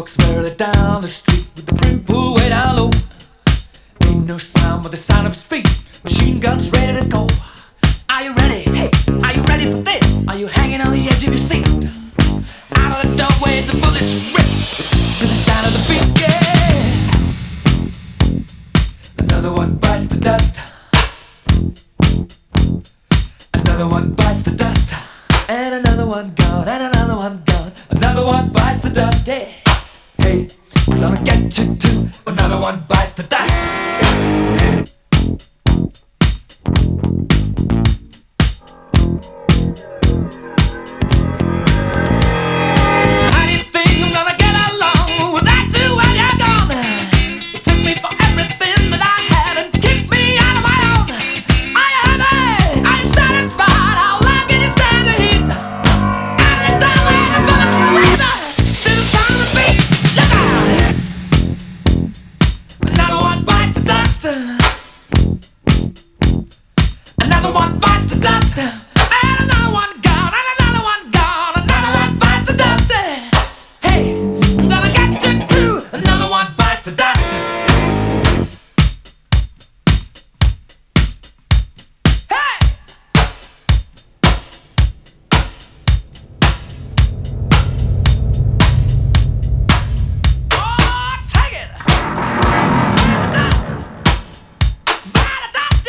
walks merrily down the street with the brim pulled way down low. Ain't no sound but the sound of his feet. Machine guns ready to go. Are you ready? Hey, are you ready for this? Are you hanging on the edge of your seat? Out of the doorway, the bullets rip to the sound of the beat. Yeah. Another one bites the dust. Another one bites the dust. And another one gone. And another one gone. Another one bites the dust. Hey, hey, we're gonna get you too. Another one bites the dust. Another one bites the dust, and another one gone, and another one gone, another one bites the dust. Hey, I'm gonna get you too. Another one bites the dust. Hey, oh, take it. Dust. Bite the dust.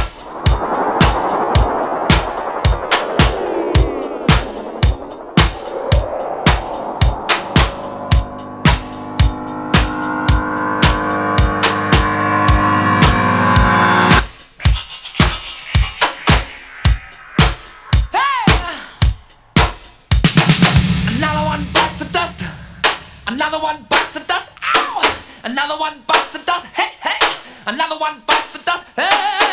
Another one bites the dust. Ow! Another one bites the dust. Hey, hey! Another one bites the dust. Hey!